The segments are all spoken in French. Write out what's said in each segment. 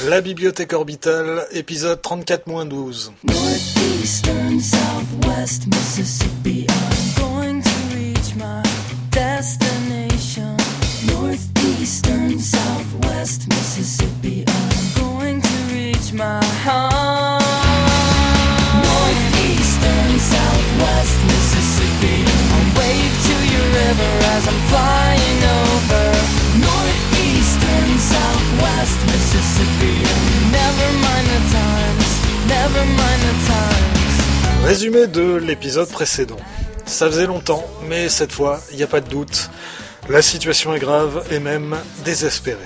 La bibliothèque orbitale, épisode 34-12. Northeastern, Southwest Mississippi, I'm going to reach my destination. Northeastern, Southwest Mississippi, I'm going to reach my home. Northeastern, Southwest Mississippi, I'll wave to your river as I'm flying over. Northeastern, Southwest Mississippi, never mind the times, never mind the times. Résumé de l'épisode précédent. Ça faisait longtemps, mais cette fois, il n'y a pas de doute. La situation est grave et même désespérée.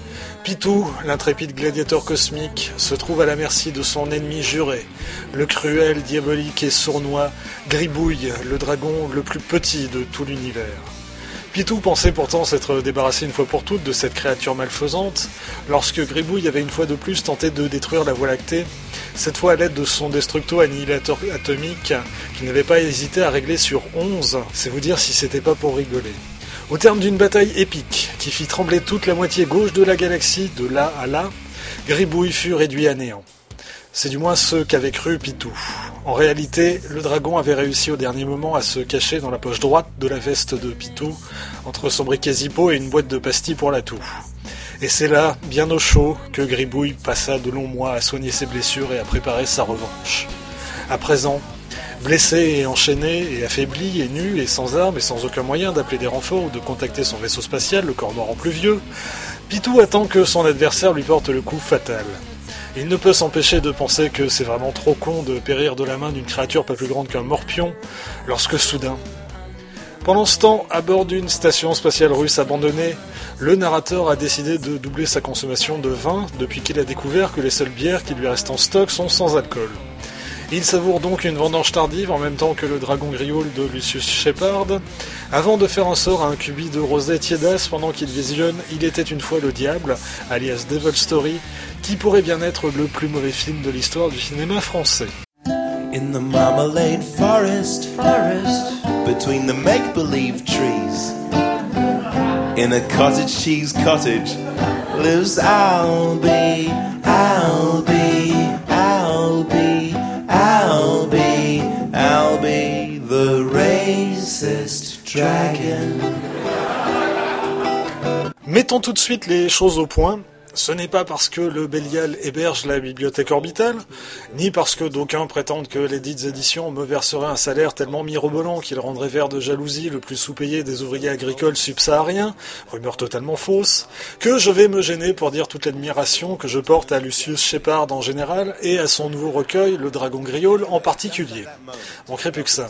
Pitou, l'intrépide gladiateur cosmique, se trouve à la merci de son ennemi juré, le cruel, diabolique et sournois Gribouille, le dragon le plus petit de tout l'univers. Pitou pensait pourtant s'être débarrassé une fois pour toutes de cette créature malfaisante, lorsque Gribouille avait une fois de plus tenté de détruire la Voie lactée, cette fois à l'aide de son destructo annihilateur atomique, qu'il n'avait pas hésité à régler sur 11, c'est vous dire si c'était pas pour rigoler. Au terme d'une bataille épique, qui fit trembler toute la moitié gauche de la galaxie, de là à là, Gribouille fut réduit à néant. C'est du moins ce qu'avait cru Pitou. En réalité, le dragon avait réussi au dernier moment à se cacher dans la poche droite de la veste de Pitou, entre son briquet Zippo et une boîte de pastilles pour la toux. Et c'est là, bien au chaud, que Gribouille passa de longs mois à soigner ses blessures et à préparer sa revanche. À présent, blessé et enchaîné et affaibli et nu et sans armes et sans aucun moyen d'appeler des renforts ou de contacter son vaisseau spatial, le corps mort en pluvieux, Pitou attend que son adversaire lui porte le coup fatal. Il ne peut s'empêcher de penser que c'est vraiment trop con de périr de la main d'une créature pas plus grande qu'un morpion, lorsque soudain... Pendant ce temps, à bord d'une station spatiale russe abandonnée, le narrateur a décidé de doubler sa consommation de vin depuis qu'il a découvert que les seules bières qui lui restent en stock sont sans alcool. Il savoure donc une vendange tardive en même temps que le dragon griole de Lucius Shepard, avant de faire un sort à un cubi de rosée tiédasse pendant qu'il visionne Il était une fois le diable, alias Devil Story, qui pourrait bien être le plus mauvais film de l'histoire du cinéma français. In the marmalade forest, between the make-believe trees, in a cottage cheese cottage, lives Albie, the racist dragon. Mettons tout de suite les choses au point. Ce n'est pas parce que le Bélial héberge la bibliothèque orbitale, ni parce que d'aucuns prétendent que les dites éditions me verseraient un salaire tellement mirobolant qu'il rendrait vert de jalousie le plus sous-payé des ouvriers agricoles subsahariens, rumeur totalement fausse, que je vais me gêner pour dire toute l'admiration que je porte à Lucius Shepard en général et à son nouveau recueil, Le Dragon Griole, en particulier. Manquerait plus que ça.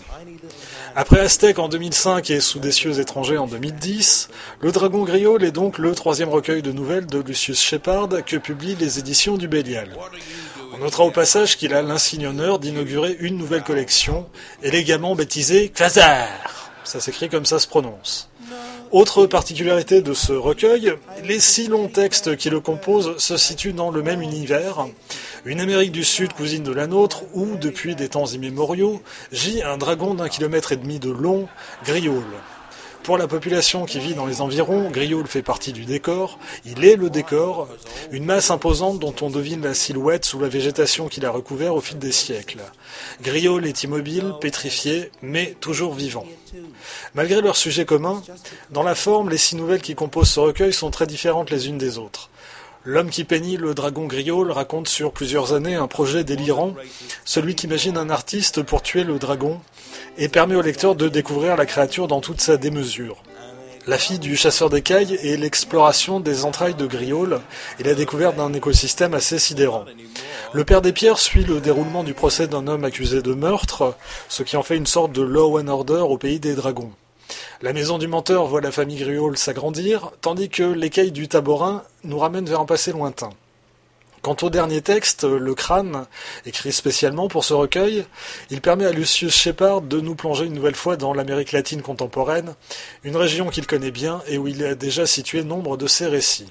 Après Aztec en 2005 et Sous des cieux étrangers en 2010, Le Dragon Griole est donc le troisième recueil de nouvelles de Lucius Shepard que publient les éditions du Bélial. On notera au passage qu'il a l'insigne honneur d'inaugurer une nouvelle collection, élégamment baptisée Quasar. Ça s'écrit comme ça se prononce. Autre particularité de ce recueil, les 6 longs textes qui le composent se situent dans le même univers, une Amérique du Sud cousine de la nôtre, où, depuis des temps immémoriaux, gît un dragon d'1,5 km de long, Griole. Pour la population qui vit dans les environs, Griole fait partie du décor, il est le décor, une masse imposante dont on devine la silhouette sous la végétation qu'il a recouvert au fil des siècles. Griole est immobile, pétrifié, mais toujours vivant. Malgré leur sujet commun, dans la forme, les 6 nouvelles qui composent ce recueil sont très différentes les unes des autres. L'homme qui peignit le dragon Griole raconte sur plusieurs années un projet délirant, celui qu'imagine un artiste pour tuer le dragon, et permet au lecteur de découvrir la créature dans toute sa démesure. La fille du chasseur d'écailles est l'exploration des entrailles de Griole et la découverte d'un écosystème assez sidérant. Le Père des Pierres suit le déroulement du procès d'un homme accusé de meurtre, ce qui en fait une sorte de law and order au pays des dragons. La maison du menteur voit la famille Griole s'agrandir, tandis que l'écaille du Taborin nous ramène vers un passé lointain. Quant au dernier texte, Le Crâne, écrit spécialement pour ce recueil, il permet à Lucius Shepard de nous plonger une nouvelle fois dans l'Amérique latine contemporaine, une région qu'il connaît bien et où il a déjà situé nombre de ses récits.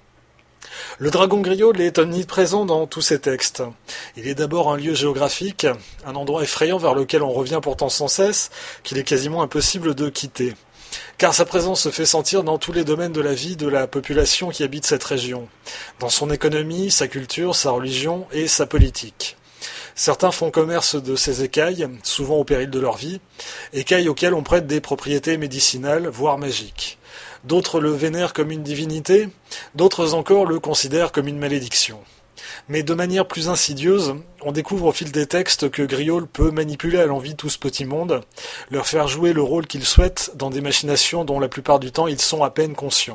Le dragon griole est omniprésent dans tous ces textes. Il est d'abord un lieu géographique, un endroit effrayant vers lequel on revient pourtant sans cesse, qu'il est quasiment impossible de quitter. car sa présence se fait sentir dans tous les domaines de la vie de la population qui habite cette région, dans son économie, sa culture, sa religion et sa politique. Certains font commerce de ces écailles, souvent au péril de leur vie, écailles auxquelles on prête des propriétés médicinales, voire magiques. D'autres le vénèrent comme une divinité, d'autres encore le considèrent comme une malédiction. Mais de manière plus insidieuse, on découvre au fil des textes que Griaule peut manipuler à l'envi tout ce petit monde, leur faire jouer le rôle qu'ils souhaitent dans des machinations dont la plupart du temps ils sont à peine conscients.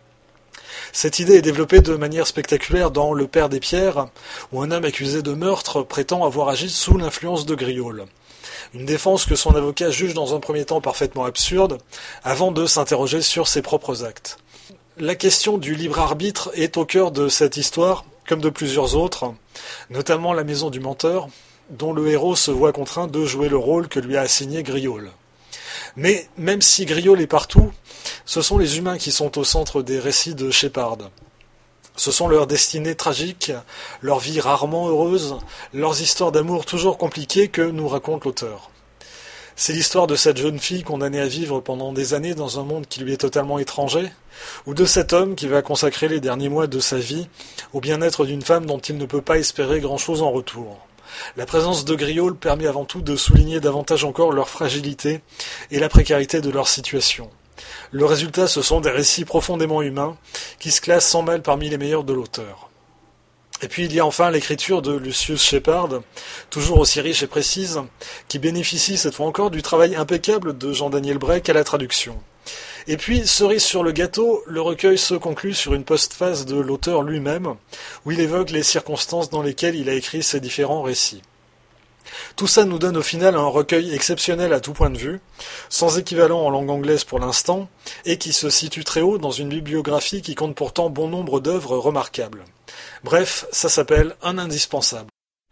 Cette idée est développée de manière spectaculaire dans Le Père des Pierres, où un homme accusé de meurtre prétend avoir agi sous l'influence de Griaule. Une défense que son avocat juge dans un premier temps parfaitement absurde, avant de s'interroger sur ses propres actes. La question du libre arbitre est au cœur de cette histoire, comme de plusieurs autres, notamment La Maison du Menteur, dont le héros se voit contraint de jouer le rôle que lui a assigné Griaule. Mais même si Griaule est partout, ce sont les humains qui sont au centre des récits de Shepard. Ce sont leurs destinées tragiques, leurs vies rarement heureuses, leurs histoires d'amour toujours compliquées que nous raconte l'auteur. C'est l'histoire de cette jeune fille condamnée à vivre pendant des années dans un monde qui lui est totalement étranger, ou de cet homme qui va consacrer les derniers mois de sa vie au bien-être d'une femme dont il ne peut pas espérer grand-chose en retour. La présence de Griaule permet avant tout de souligner davantage encore leur fragilité et la précarité de leur situation. Le résultat, ce sont des récits profondément humains qui se classent sans mal parmi les meilleurs de l'auteur. Et puis il y a enfin l'écriture de Lucius Shepard, toujours aussi riche et précise, qui bénéficie cette fois encore du travail impeccable de Jean-Daniel Brech à la traduction. Et puis, cerise sur le gâteau, le recueil se conclut sur une postface de l'auteur lui-même, où il évoque les circonstances dans lesquelles il a écrit ses différents récits. Tout ça nous donne au final un recueil exceptionnel à tout point de vue, sans équivalent en langue anglaise pour l'instant, et qui se situe très haut dans une bibliographie qui compte pourtant bon nombre d'œuvres remarquables. Bref, ça s'appelle un indispensable.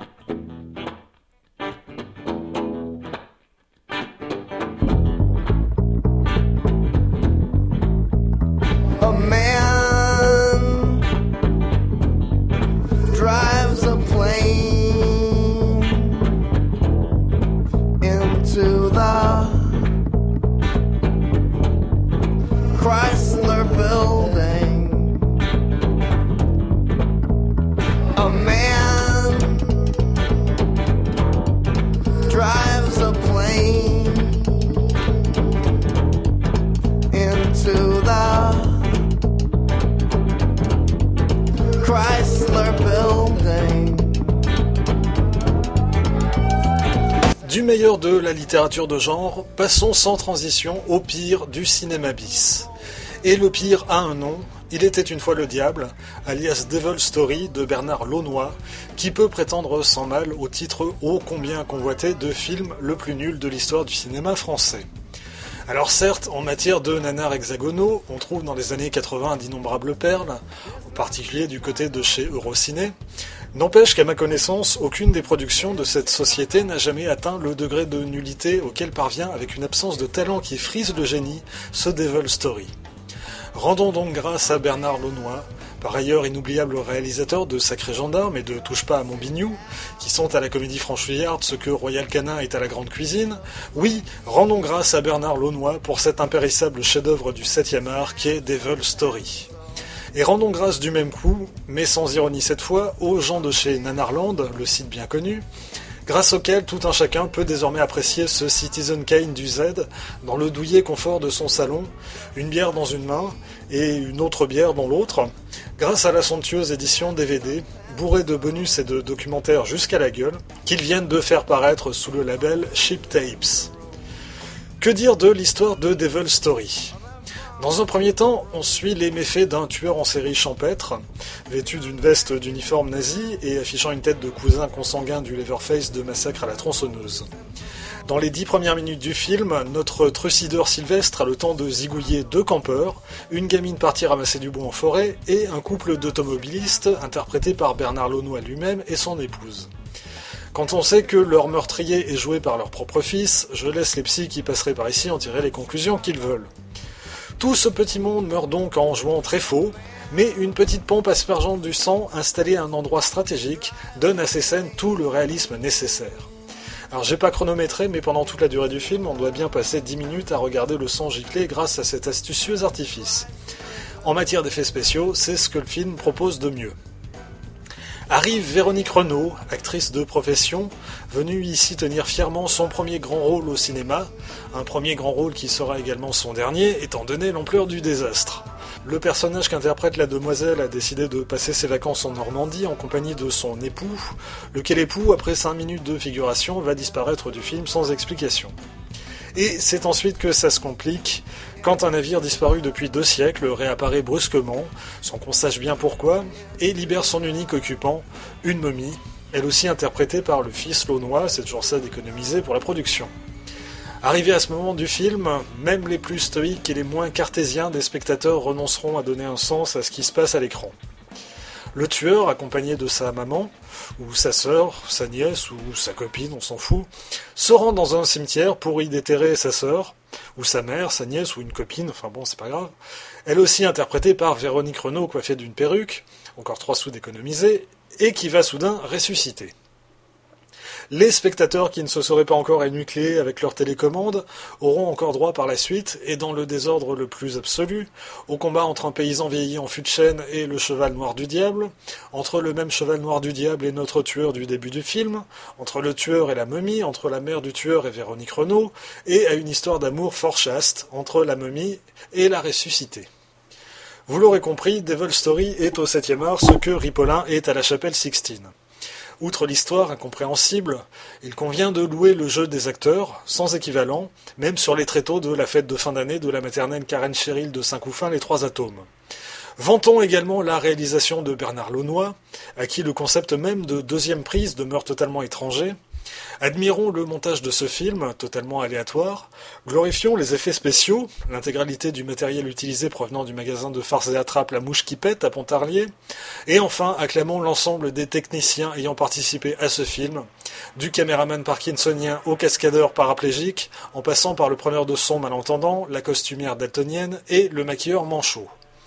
A man drives a plane into the Chrysler building. A man drives a plane into the Chrysler building. Du meilleur de la littérature de genre, passons sans transition au pire du cinéma bis. Et le pire a un nom, Il était une fois le diable, alias Devil Story de Bernard Launois, qui peut prétendre sans mal au titre ô combien convoité de film le plus nul de l'histoire du cinéma français. Alors certes, en matière de nanars hexagonaux, on trouve dans les années 80 d'innombrables perles, en particulier du côté de chez Eurociné. N'empêche qu'à ma connaissance, aucune des productions de cette société n'a jamais atteint le degré de nullité auquel parvient, avec une absence de talent qui frise le génie, ce Devil Story. Rendons donc grâce à Bernard Launois, par ailleurs inoubliable réalisateur de Sacré Gendarme et de Touche pas à mon bignou, qui sont à la Comédie Franchouillarde ce que Royal Canin est à la Grande Cuisine. Oui, rendons grâce à Bernard Launois pour cet impérissable chef-d'œuvre du 7e art qu'est Devil Story. Et rendons grâce du même coup, mais sans ironie cette fois, aux gens de chez Nanarland, le site bien connu, grâce auquel tout un chacun peut désormais apprécier ce Citizen Kane du Z dans le douillet confort de son salon, une bière dans une main et une autre bière dans l'autre, grâce à la somptueuse édition DVD, bourrée de bonus et de documentaires jusqu'à la gueule, qu'ils viennent de faire paraître sous le label Cheap Tapes. Que dire de l'histoire de Devil Story ? Dans un premier temps, on suit les méfaits d'un tueur en série champêtre, vêtu d'une veste d'uniforme nazi et affichant une tête de cousin consanguin du Leatherface de Massacre à la tronçonneuse. Dans les 10 premières minutes du film, notre trucideur Sylvestre a le temps de zigouiller 2 campeurs, une gamine partie ramasser du bois en forêt et un couple d'automobilistes interprété par Bernard Launois lui-même et son épouse. Quand on sait que leur meurtrier est joué par leur propre fils, je laisse les psys qui passeraient par ici en tirer les conclusions qu'ils veulent. Tout ce petit monde meurt donc en jouant très faux, mais une petite pompe aspergeant du sang installée à un endroit stratégique donne à ces scènes tout le réalisme nécessaire. Alors j'ai pas chronométré, mais pendant toute la durée du film, on doit bien passer 10 minutes à regarder le sang gicler grâce à cet astucieux artifice. En matière d'effets spéciaux, c'est ce que le film propose de mieux. Arrive Véronique Renaud, actrice de profession, venue ici tenir fièrement son premier grand rôle au cinéma, un premier grand rôle qui sera également son dernier, étant donné l'ampleur du désastre. Le personnage qu'interprète la demoiselle a décidé de passer ses vacances en Normandie en compagnie de son époux, lequel époux, après 5 minutes de figuration, va disparaître du film sans explication. Et c'est ensuite que ça se complique, quand un navire disparu depuis 2 siècles réapparaît brusquement, sans qu'on sache bien pourquoi, et libère son unique occupant, une momie, elle aussi interprétée par le fils Launois, c'est toujours ça d'économiser pour la production. Arrivé à ce moment du film, même les plus stoïques et les moins cartésiens des spectateurs renonceront à donner un sens à ce qui se passe à l'écran. Le tueur, accompagné de sa maman, ou sa sœur, sa nièce, ou sa copine, on s'en fout, se rend dans un cimetière pour y déterrer sa sœur, ou sa mère, sa nièce, ou une copine, enfin bon, c'est pas grave. Elle aussi interprétée par Véronique Renaud, coiffée d'une perruque, encore 3 sous d'économiser, et qui va soudain ressusciter. Les spectateurs qui ne se seraient pas encore énucléés avec leur télécommande auront encore droit par la suite, et dans le désordre le plus absolu, au combat entre un paysan vieilli en fût de chêne et le cheval noir du diable, entre le même cheval noir du diable et notre tueur du début du film, entre le tueur et la momie, entre la mère du tueur et Véronique Renaud, et à une histoire d'amour fort chaste entre la momie et la ressuscitée. Vous l'aurez compris, Devil Story est au 7e art ce que Ripollin est à la chapelle Sixtine. Outre l'histoire incompréhensible, il convient de louer le jeu des acteurs, sans équivalent, même sur les tréteaux de la fête de fin d'année de la maternelle Karen Cheryl de Saint-Couffin, les 3 atomes. Vantons également la réalisation de Bernard Launois, à qui le concept même de 2e prise demeure totalement étranger. Admirons le montage de ce film, totalement aléatoire, glorifions les effets spéciaux, l'intégralité du matériel utilisé provenant du magasin de farces et attrape La Mouche qui pète à Pontarlier, et enfin acclamons l'ensemble des techniciens ayant participé à ce film, du caméraman parkinsonien au cascadeur paraplégique, en passant par le preneur de son malentendant, la costumière daltonienne et le maquilleur manchot.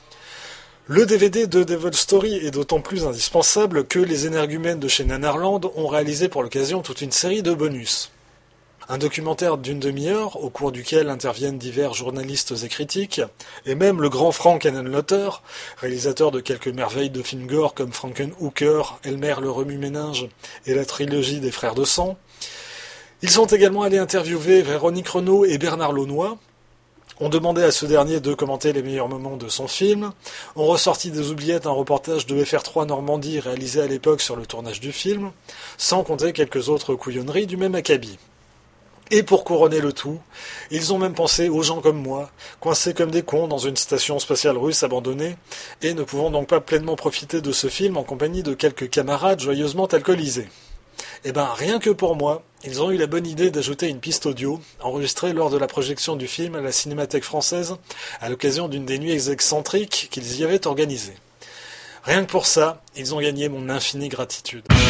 Le DVD de Devil Story est d'autant plus indispensable que les énergumènes de chez Nanarland ont réalisé pour l'occasion toute une série de bonus. Un documentaire d'1 demi-heure, au cours duquel interviennent divers journalistes et critiques, et même le grand Frank Henenlotter, réalisateur de quelques merveilles de films gore comme Frankenhooker, Elmer le remue-ménage et la trilogie des Frères de Sang. Ils sont également allés interviewer Véronique Renaud et Bernard Launois, ont demandé à ce dernier de commenter les meilleurs moments de son film, ont ressorti des oubliettes un reportage de FR3 Normandie réalisé à l'époque sur le tournage du film, sans compter quelques autres couillonneries du même acabit. Et pour couronner le tout, ils ont même pensé aux gens comme moi, coincés comme des cons dans une station spatiale russe abandonnée, et ne pouvant donc pas pleinement profiter de ce film en compagnie de quelques camarades joyeusement alcoolisés. Eh ben, rien que pour moi, ils ont eu la bonne idée d'ajouter une piste audio, enregistrée lors de la projection du film à la Cinémathèque française, à l'occasion d'une des nuits excentriques qu'ils y avaient organisées. Rien que pour ça, ils ont gagné mon infinie gratitude.